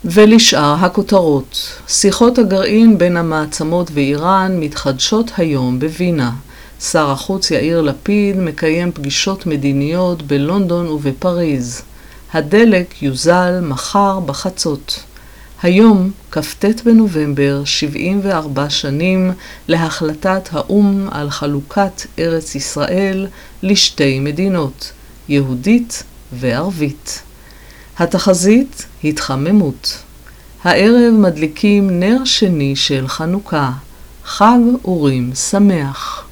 ולשאר הכותרות. שיחות הגרעין בין המעצמות ואיראן מתחדשות היום בווינה. שר החוץ יאיר לפיד מקיים פגישות מדיניות בלונדון ובפריז. הדלק יוזל מחר בחצות. היום, כ"ט בנובמבר, 74 שנים להחלטת האו"ם על חלוקת ארץ ישראל לשתי מדינות, יהודית וערבית. התחזית, התחממות. הערב מדליקים נר שני של חנוכה, חג אורים שמח.